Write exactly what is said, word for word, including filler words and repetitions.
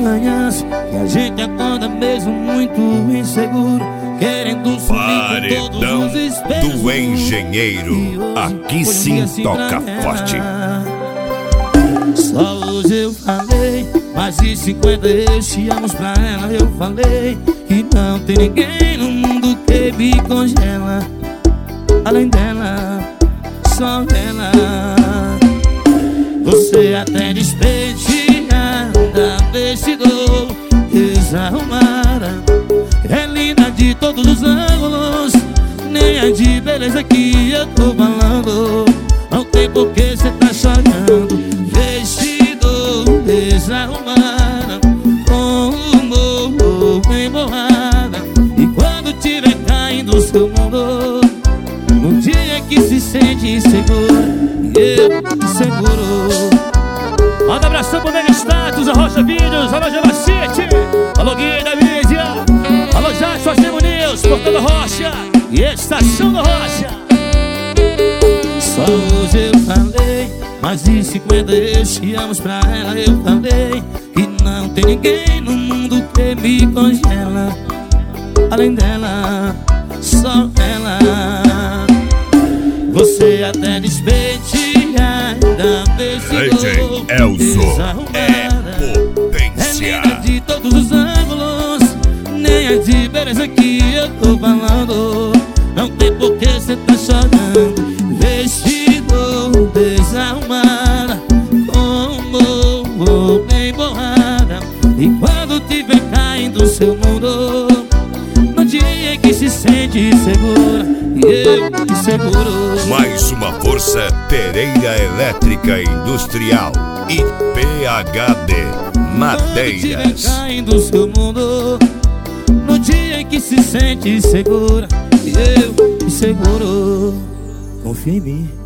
manhãs que a gente acorda mesmo muito inseguro, querendo sumir com todos os espelhos do engenheiro. Aqui sim toca forte. Só hoje eu falei, mais de cinquenta eu te amo pra ela. Eu falei que não tem ninguém no mundo que me congela, além dela, só ela. Você até despenteada, vestidor desarrumada, é linda de todos os ângulos, nem é de beleza que eu tô falando. Não tem por que cê tá chorando. Vestido desarrumada, com o humor bem borrada, e quando tiver caindo o seu mundo, no dia que se sente insegura, eu inseguro. Manda abração pro Mega Status, a Rocha Vídeos, alô Gelacite, alô Gui da Mídia, alô Jackson, Arcemo News, Portão da Rocha e Estação da Rocha. Só hoje eu falei, mais de cinquenta eu te amo pra ela. Eu falei que não tem ninguém no mundo que me congela, além dela, só ela. Você até despenteada, vestidor desarrumada, é potência, é linda de todos os ângulos, nem é de beleza que eu tô falando. Não tem por que cê tá chorando. Vestido desarrumada, com humor bem borrada, e quando tiver caindo o seu mundo, no dia que se sente insegura, eu inseguro. Mais uma força, Pereira Elétrica Industrial e P H D Madeiras. Quando tiver caindo o seu mundo, no dia que se sente insegura, eu inseguro. Confia em mim.